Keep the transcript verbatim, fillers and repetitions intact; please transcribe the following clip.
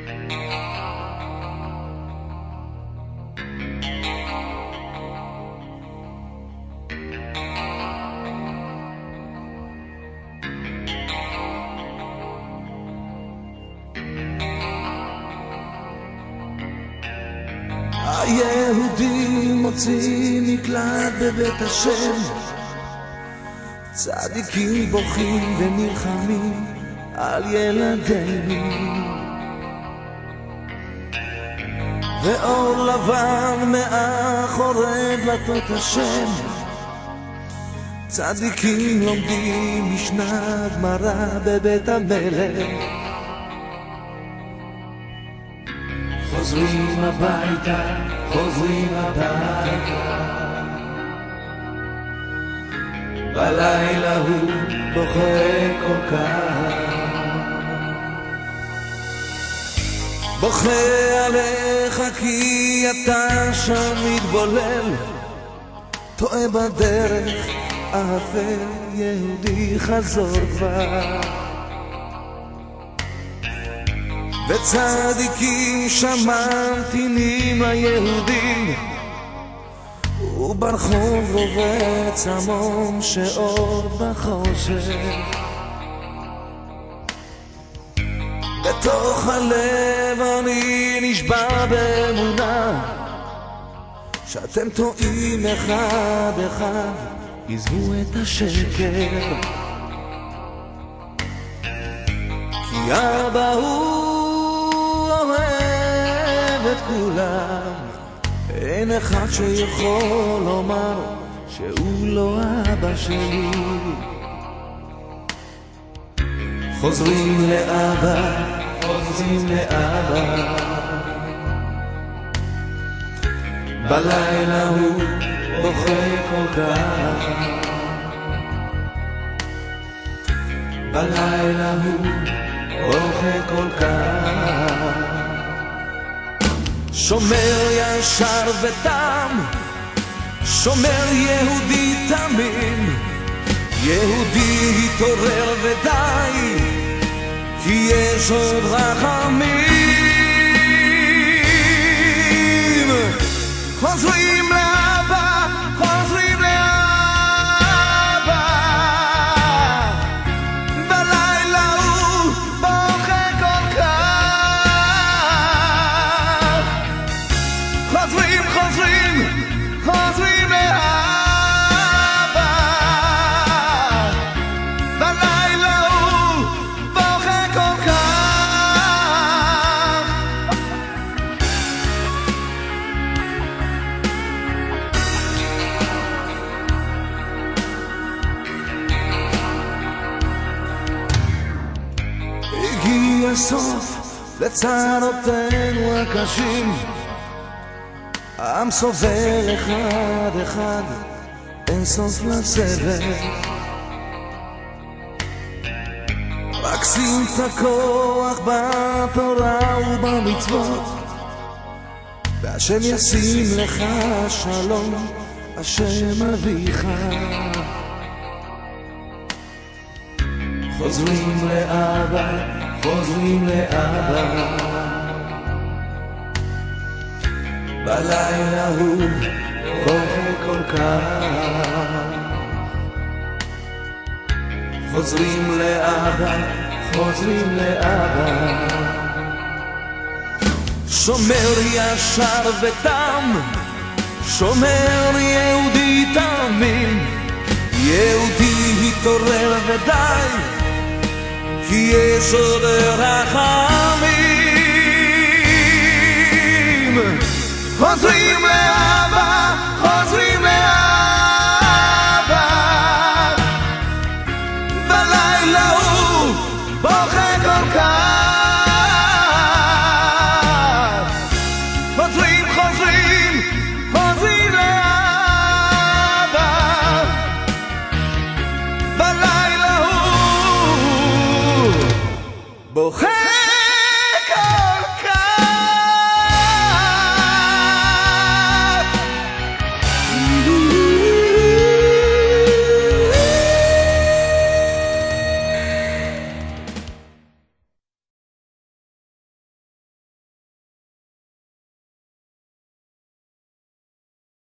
היהודים מוצאים מקלט בבית השם, צדיקים בוכים ונלחמים על ילדינו, ואור לבן מאחורי דלתות השם, צדיקים לומדים משנה גמרא בבית המלך, חוזרים הביתה, חוזרים הביתה, בלילה הוא בוכה כל כך, בוכה עליך כי אתה שם מתבולל, טועה בדרך, אפל יהודי חזור כבר, וצדיקים שם ממתינים ליהודים, וברחוב רובץ המון שעוד בחושך, בתוך הלב אני נשבע באמונה שאתם טועים אחד אחד, עזבו את השקר, כי אבא הוא אוהב את כולם, אין אחד שיכול לומר שהוא לא אבא שלי. חוזרים לאבא, חוזרים לאבא, בלילה הוא בוכה כל כך, בלילה הוא בוכה כל כך, שומר ישר ותם, שומר יהודי תמים, יהודי התעורר ודי, כי יש עוד רחמים, חוזרים לאבא, חוזרים לאבא, בלילה הוא בוכה כל כך, חוזרים, חוזרים, חוזרים לאבא, בלילה הוא בוכה כל כך. הגיע הסוף לצרותינו הקשים, העם סובל אחד אחד, אין סוף לסבל, רק שים את הכוח בתורה ובמצוות, והשם ישים לך שלום, השם אביך. חוזרים לאבא, חוזרים לאבא, בלילה הוא בוכה כל כך, חוזרים לאבא, חוזרים לאבא, שומר ישר ותם, שומר יהודי תמים, יהודי התעורר ודי, כי יש עוד רחמים, חוזרים לאבא, חוזרים לאבא, בלילה הוא בוכה כל כך, חוזרים, חוזרים, חוזרים לאבא, בלילה הוא בוכה